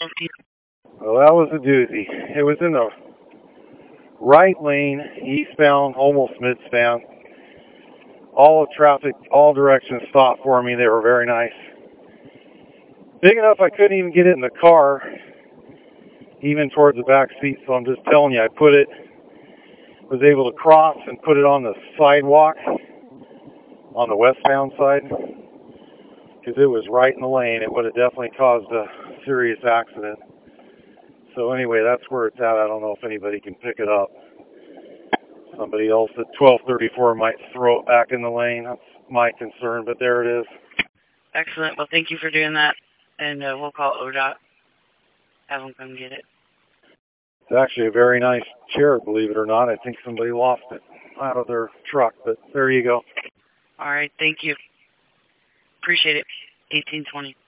Well, that was a doozy. It was in the right lane, eastbound, almost midspan. All traffic, all directions stopped for me. They were very nice. Big enough I couldn't even get it in the car, even towards the back seat. So I'm just telling you, was able to cross and put it on the sidewalk on the westbound side because it was right in the lane. It would have definitely caused a serious accident. So anyway, that's where it's at. I don't know if anybody can pick it up. Somebody else at 1234 might throw it back in the lane. That's my concern, but there it is. Excellent. Well, thank you for doing that, and we'll call ODOT. Have them come get it. It's actually a very nice chair, believe it or not. I think somebody lost it out of their truck, but there you go. All right. Thank you. Appreciate it. 1820.